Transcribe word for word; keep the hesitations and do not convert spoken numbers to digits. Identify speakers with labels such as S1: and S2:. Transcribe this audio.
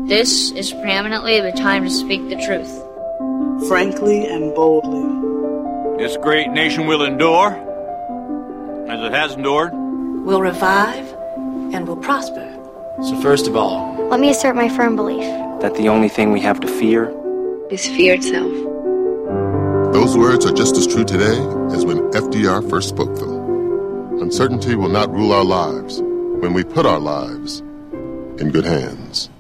S1: This is preeminently the time to speak the truth.
S2: Frankly and boldly.
S3: This great nation will endure, as it has endured.
S4: Will revive and will prosper.
S5: So first of all,
S6: let me assert my firm belief
S5: that the only thing we have to fear
S7: is fear itself.
S8: Those words are just as true today as when F D R first spoke them. Uncertainty will not rule our lives when we put our lives in good hands.